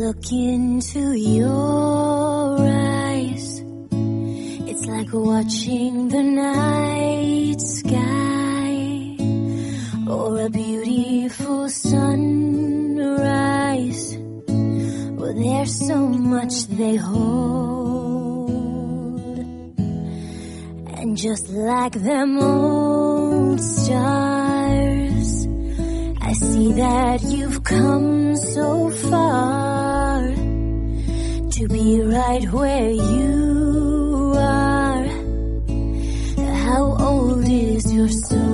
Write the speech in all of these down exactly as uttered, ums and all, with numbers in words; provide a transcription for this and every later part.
look into your eyes, it's like watching the night sky or a beautiful sunrise. Well, there's so much they hold, and just like them old stars, I see that you've come so far to be right where you are. How old is your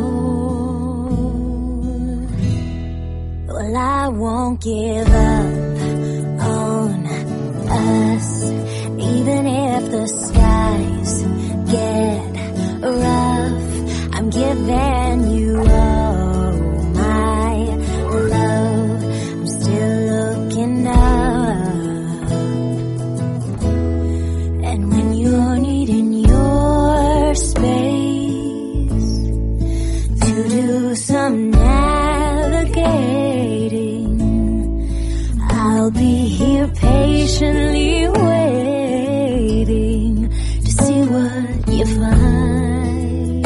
soul? Well, I won't give up on us, even if the skies get rough. I'm giving you all my love. I'm still looking up, and when you're needing your space to do some navigating, I'll be here patiently waiting to see what you find.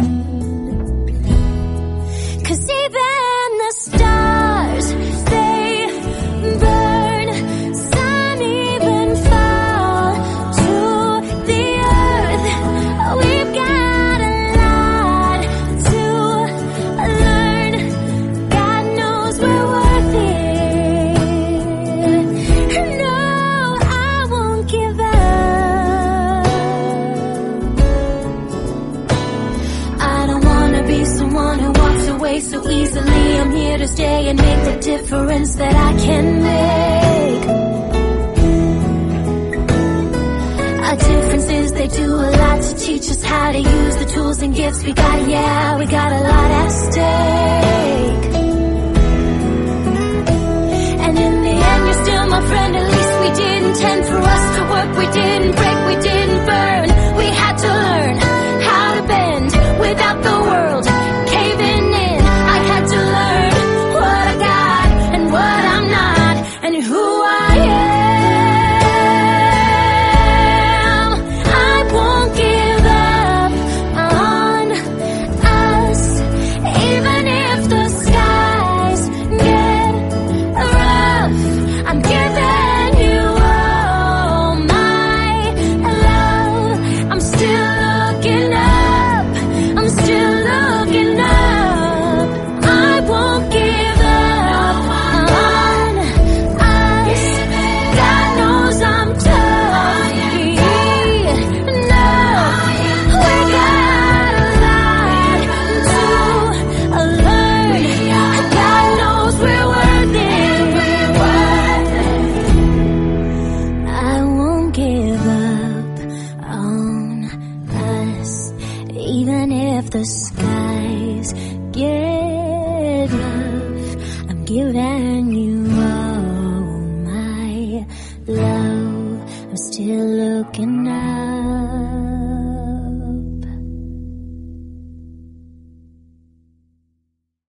'Cause even the stars, they burn. Some even fall to the earth. We've got a lot to learn. God knows we're worth it. No, I won't give up. I don't wanna be someone who walks away so easily. I'm here to stay and make the difference that I can make. Our differences, they do a lot to teach us how to use the tools and gifts we got. Yeah, we got a lot at stake. And in the end, you're still my friend. At least we didn't intend for us to work. We didn't break, we didn't burn. We had to learn how to bend without the world caving in. I had to learn what I got and what I'm not, and who I am. I won't give up on us, even if the skies get rough. I'm giving you all my love. I'm still looking up. I'm still looking up. I won't give up on us. God knows I'm tough. No, we got a lot to learn. God knows we're worth it. I won't give up on us, even if the skies get rough. I'm giving you all my love. I'm still looking up.